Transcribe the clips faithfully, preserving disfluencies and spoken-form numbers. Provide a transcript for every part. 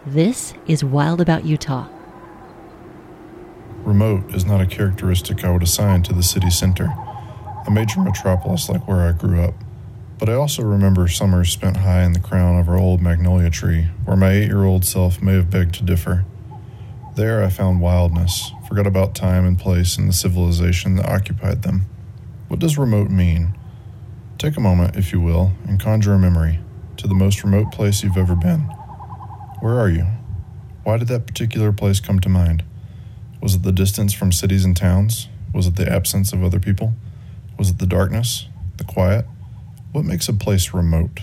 This is Wild About Utah. Remote is not a characteristic I would assign to the city center, a major metropolis like where I grew up. But I also remember summers spent high in the crown of our old magnolia tree, where my eight-year-old self may have begged to differ. There I found wildness, forgot about time and place and the civilization that occupied them. What does remote mean? Take a moment, if you will, and conjure a memory to the most remote place you've ever been. Where are you? Why did that particular place come to mind? Was it the distance from cities and towns? Was it the absence of other people? Was it the darkness? The quiet? What makes a place remote?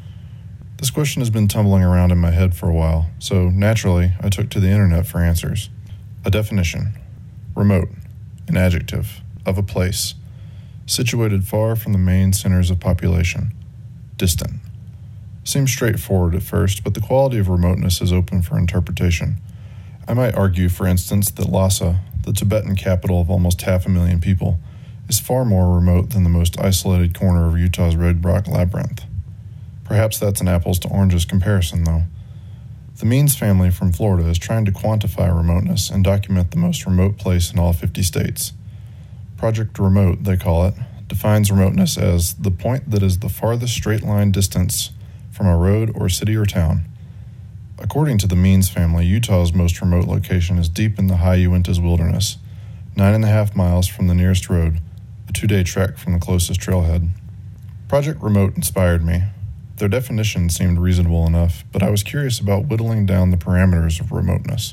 This question has been tumbling around in my head for a while, so naturally I took to the internet for answers. A definition: remote, an adjective, of a place, situated far from the main centers of population, distant. Seems straightforward at first, but the quality of remoteness is open for interpretation. I might argue, for instance, that Lhasa, the Tibetan capital of almost half a million people, is far more remote than the most isolated corner of Utah's Red Rock Labyrinth. Perhaps that's an apples to oranges comparison, though. The Means family from Florida is trying to quantify remoteness and document the most remote place in all fifty states. Project Remote, they call it, defines remoteness as the point that is the farthest straight-line distance from a road or city or town. According to the Means family, Utah's most remote location is deep in the high Uintas wilderness, nine and a half miles from the nearest road, a two-day trek from the closest trailhead. Project Remote inspired me. Their definition seemed reasonable enough, but I was curious about whittling down the parameters of remoteness.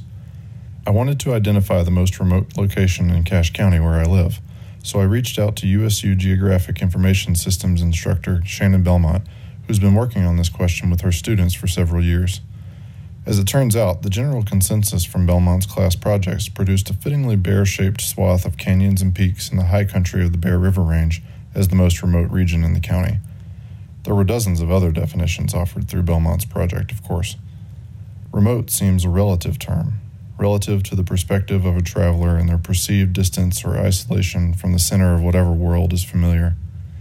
I wanted to identify the most remote location in Cache County where I live, so I reached out to U S U Geographic Information Systems instructor Shannon Belmont, who's been working on this question with her students for several years. As it turns out, the general consensus from Belmont's class projects produced a fittingly bear-shaped swath of canyons and peaks in the high country of the Bear River Range as the most remote region in the county. There were dozens of other definitions offered through Belmont's project, of course. Remote seems a relative term, relative to the perspective of a traveler and their perceived distance or isolation from the center of whatever world is familiar.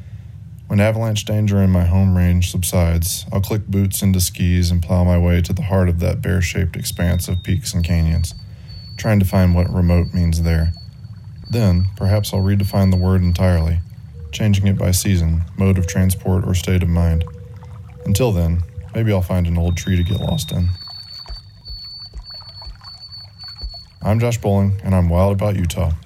When avalanche danger in my home range subsides, I'll click boots into skis and plow my way to the heart of that bear-shaped expanse of peaks and canyons, trying to find what remote means there. Then, perhaps I'll redefine the word entirely, changing it by season, mode of transport, or state of mind. Until then, maybe I'll find an old tree to get lost in. I'm Josh Bowling, and I'm wild about Utah.